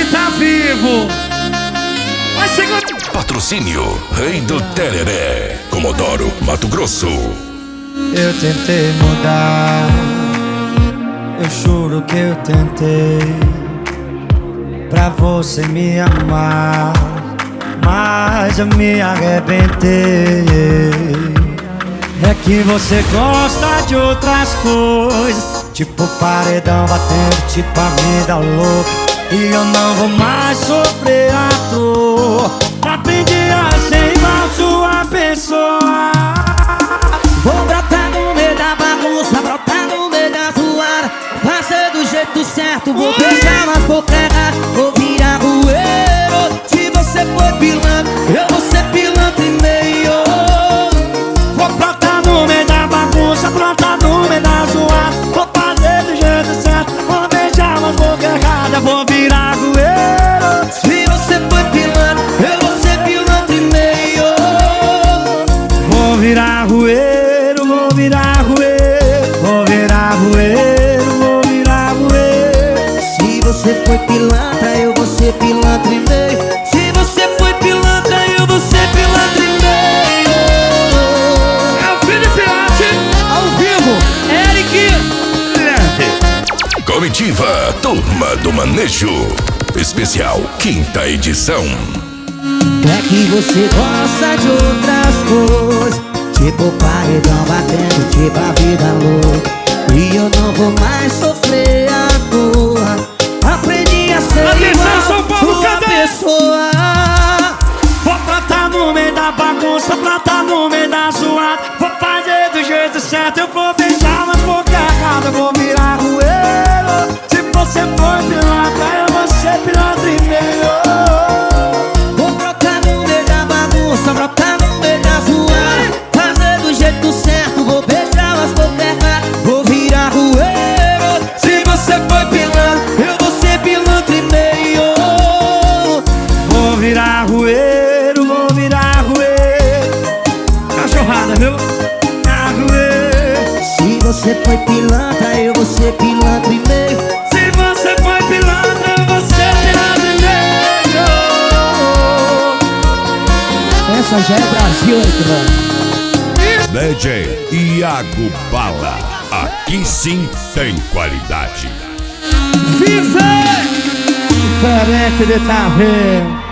tá vivo. Vai chegando. Patrocínio Rei do Tereré, Comodoro, Mato Grosso. Eu tentei mudar, eu juro que eu tentei, pra você me amar, mas eu me arrebentei. É que você gosta de outras coisas, tipo paredão batendo, tipo a vida louca. E eu não vou mais sofrer à toa. Aprendi a ser igual sua pessoa. Vou brotar no meio da bagunça, brotar no meio da zoada, fazer do jeito certo, vou beijar nas bocas erradas, vou virar rueiro. Se você for pilantra, eu vou ser pilantra e meio. Vou brotar no meio da bagunça, brotar no meio da zoada, vou fazer do jeito certo, vou beijar nas bocas erradas, vou virar rueiro. Se você for pilantra, eu vou ser pilantra e meio. Vou virar rueiro, vou virar rueiro, vou virar rueiro, vou virar rueiro. Se você for pilantra, eu vou ser pilantra e meio. Se você for pilantra, eu vou ser pilantra e meio. É o filho Filhote, Ao vivo, Eric. Comitiva Turma do Manejo, especial 5ª edição. É que você gosta de outras coisas, tipo paredão batendo, tipo a vida louca. E eu não vou mais sofrer à toa. Aprendi a ser Atenção, São igual Paulo, sua cadê? pessoa. Vou brotar no meio da bagunça, brotar no meio da zoada, vou fazer do jeito certo, eu vou beijar nas bocas erradas, vou virar rueiro. Se você for pilantra, eu vou ser pilantra e meio. Vou brotar no meio da bagunça, brotar no meio da zoada, fazer do jeito certo, vou beijar as bocas erradas, vou virar rueiro. Se você for pilantra, eu vou ser pilantra e meio. Vou virar rueiro, vou virar rueiro. Cachorrada, viu? Virar rueiro. Se você foi pilantra, eu vou ser pilantra e meio. Se você for pilantra, eu vou ser pilantra e meio. Essa já é Brasil, mano. DJ Iago Bala, aqui sim tem qualidade. Viver. Diferente de tá vendo.